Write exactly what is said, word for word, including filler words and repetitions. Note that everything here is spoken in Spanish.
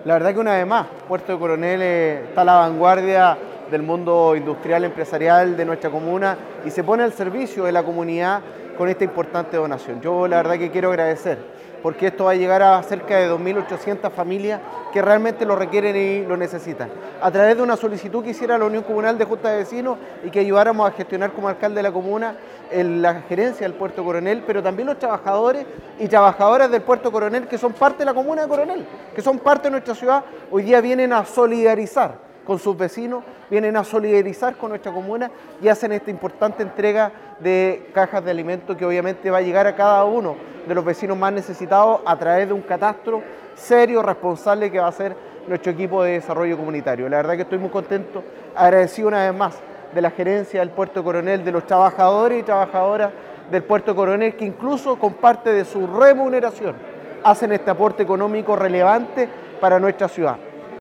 La verdad que una vez más, Puerto de Coronel eh, está a la vanguardia del mundo industrial empresarial de nuestra comuna y se pone al servicio de la comunidad con esta importante donación. Yo la verdad que quiero agradecer, porque esto va a llegar a cerca de dos mil ochocientas familias que realmente lo requieren y lo necesitan. A través de una solicitud que hiciera la Unión Comunal de Junta de Vecinos y que ayudáramos a gestionar como alcalde de la comuna en la gerencia del Puerto Coronel, pero también los trabajadores y trabajadoras del Puerto Coronel que son parte de la comuna de Coronel, que son parte de nuestra ciudad, hoy día vienen a solidarizar con sus vecinos, vienen a solidarizar con nuestra comuna y hacen esta importante entrega de cajas de alimentos que obviamente va a llegar a cada uno de los vecinos más necesitados a través de un catastro serio, responsable que va a ser nuestro equipo de desarrollo comunitario. La verdad que estoy muy contento, agradecido una vez más de la gerencia del Puerto Coronel, de los trabajadores y trabajadoras del Puerto Coronel que incluso con parte de su remuneración hacen este aporte económico relevante para nuestra ciudad.